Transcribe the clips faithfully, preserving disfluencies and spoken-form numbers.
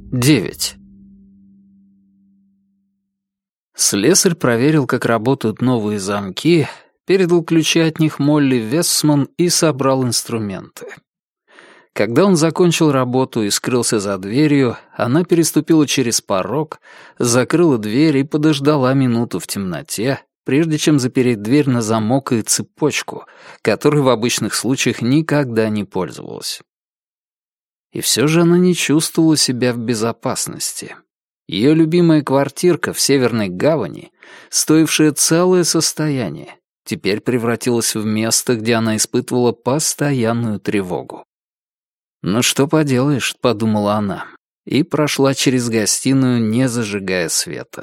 девять. Слесарь проверил, как работают новые замки, передал ключи от них Молли Вессман и собрал инструменты. Когда он закончил работу и скрылся за дверью, она переступила через порог, закрыла дверь и подождала минуту в темноте, прежде чем запереть дверь на замок и цепочку, которой в обычных случаях никогда не пользовалась. И все же она не чувствовала себя в безопасности. Ее любимая квартирка в Северной Гавани, стоившая целое состояние, теперь превратилась в место, где она испытывала постоянную тревогу. «Ну что поделаешь», — подумала она, и прошла через гостиную, не зажигая света.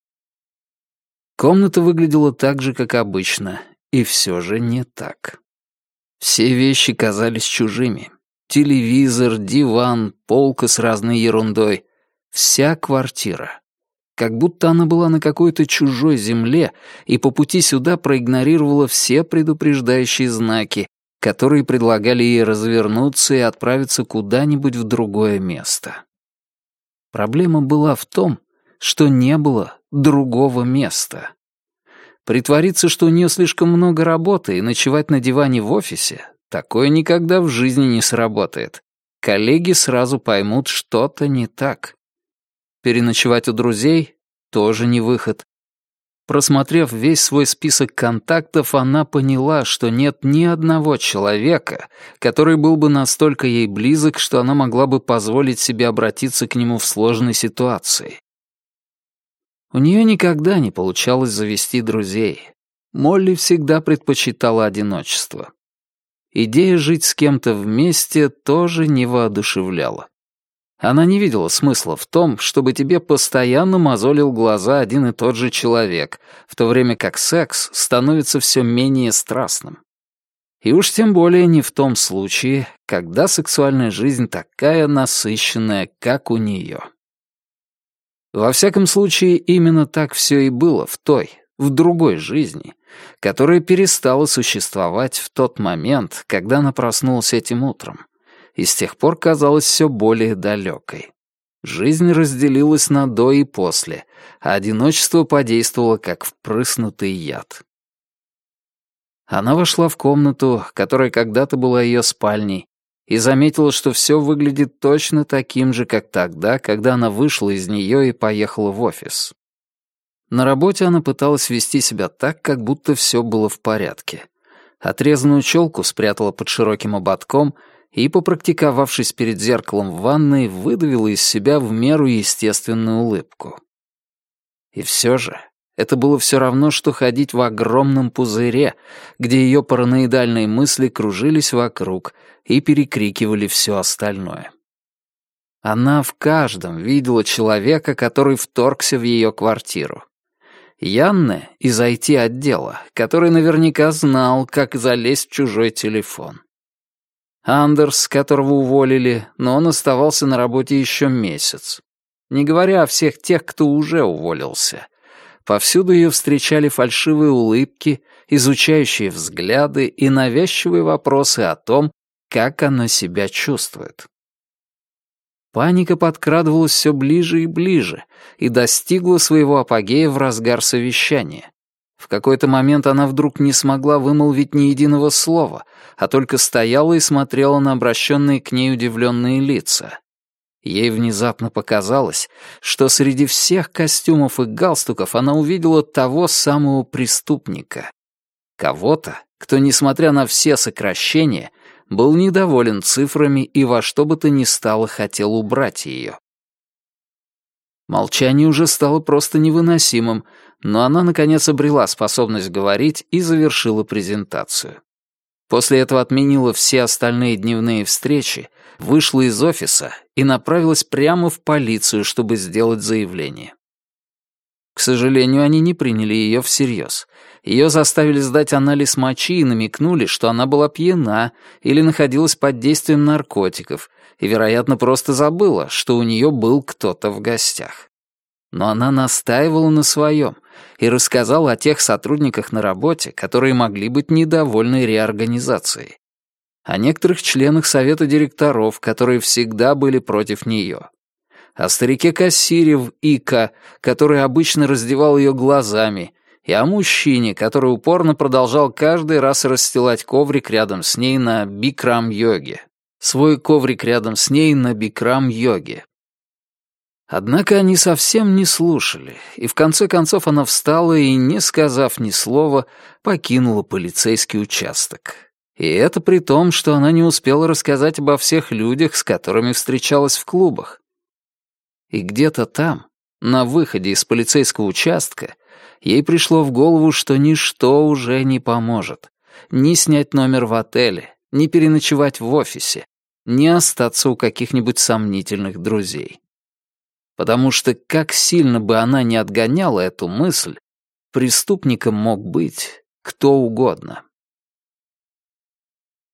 Комната выглядела так же, как обычно, и все же не так. Все вещи казались чужими. Телевизор, диван, полка с разной ерундой. Вся квартира. Как будто она была на какой-то чужой земле и по пути сюда проигнорировала все предупреждающие знаки, которые предлагали ей развернуться и отправиться куда-нибудь в другое место. Проблема была в том, что не было другого места. Притвориться, что у нее слишком много работы, и ночевать на диване в офисе — такое никогда в жизни не сработает. Коллеги сразу поймут, что-то не так. Переночевать у друзей — тоже не выход. Просмотрев весь свой список контактов, она поняла, что нет ни одного человека, который был бы настолько ей близок, что она могла бы позволить себе обратиться к нему в сложной ситуации. У нее никогда не получалось завести друзей. Молли всегда предпочитала одиночество. Идея жить с кем-то вместе тоже не воодушевляла. Она не видела смысла в том, чтобы тебе постоянно мозолил глаза один и тот же человек, в то время как секс становится все менее страстным. И уж тем более не в том случае, когда сексуальная жизнь такая насыщенная, как у нее. Во всяком случае, именно так все и было в той, в другой жизни, которая перестала существовать в тот момент, когда она проснулась этим утром, и с тех пор казалась все более далекой. Жизнь разделилась на до и после, а одиночество подействовало как впрыснутый яд. Она вошла в комнату, которая когда-то была ее спальней, и заметила, что все выглядит точно таким же, как тогда, когда она вышла из нее и поехала в офис. На работе она пыталась вести себя так, как будто все было в порядке. Отрезанную челку спрятала под широким ободком и, попрактиковавшись перед зеркалом в ванной, выдавила из себя в меру естественную улыбку. И все же это было все равно, что ходить в огромном пузыре, где ее параноидальные мысли кружились вокруг и перекрикивали все остальное. Она в каждом видела человека, который вторгся в ее квартиру. Янне из ай ти-отдела, который наверняка знал, как залезть в чужой телефон. Андерс, которого уволили, но он оставался на работе еще месяц. Не говоря о всех тех, кто уже уволился. Повсюду ее встречали фальшивые улыбки, изучающие взгляды и навязчивые вопросы о том, как она себя чувствует. Паника подкрадывалась все ближе и ближе и достигла своего апогея в разгар совещания. В какой-то момент она вдруг не смогла вымолвить ни единого слова, а только стояла и смотрела на обращенные к ней удивленные лица. Ей внезапно показалось, что среди всех костюмов и галстуков она увидела того самого преступника. Кого-то, кто, несмотря на все сокращения, был недоволен цифрами и во что бы то ни стало хотел убрать ее. Молчание уже стало просто невыносимым, но она, наконец, обрела способность говорить и завершила презентацию. После этого отменила все остальные дневные встречи, вышла из офиса и направилась прямо в полицию, чтобы сделать заявление. К сожалению, они не приняли ее всерьез. Ее заставили сдать анализ мочи и намекнули, что она была пьяна или находилась под действием наркотиков, и, вероятно, просто забыла, что у нее был кто-то в гостях. Но она настаивала на своем и рассказала о тех сотрудниках на работе, которые могли быть недовольны реорганизацией. О некоторых членах совета директоров, которые всегда были против нее. о старике-кассире в Ика, который обычно раздевал ее глазами, и о мужчине, который упорно продолжал каждый раз расстилать коврик рядом с ней на бикрам-йоге. Свой коврик рядом с ней на бикрам-йоге. Однако они совсем не слушали, и в конце концов она встала и, не сказав ни слова, покинула полицейский участок. И это при том, что она не успела рассказать обо всех людях, с которыми встречалась в клубах. И где-то там, на выходе из полицейского участка, ей пришло в голову, что ничто уже не поможет. Ни снять номер в отеле, ни переночевать в офисе, ни остаться у каких-нибудь сомнительных друзей. Потому что, как сильно бы она ни отгоняла эту мысль, преступником мог быть кто угодно.